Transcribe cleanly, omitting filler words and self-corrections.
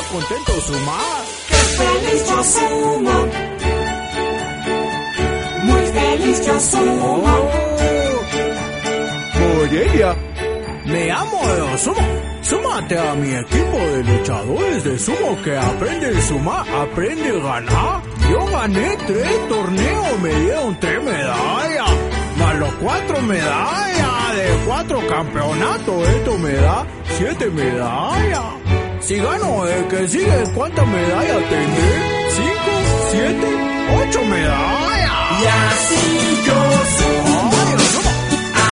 contento sumar. ¡Qué feliz yo sumo! Muy feliz yo sumo. Morelia, me amo de sumo. Súmate a mi equipo de luchadores de sumo que aprende a sumar, aprende a ganar. Yo gané 3 torneos, me dieron 3 medallas, más los 4 medallas de 4 campeonatos. Esto me da 7 medallas. Si gano el que sigue, ¿cuántas medallas tendré? 5, 7, 8 medallas. Y así yo sumo.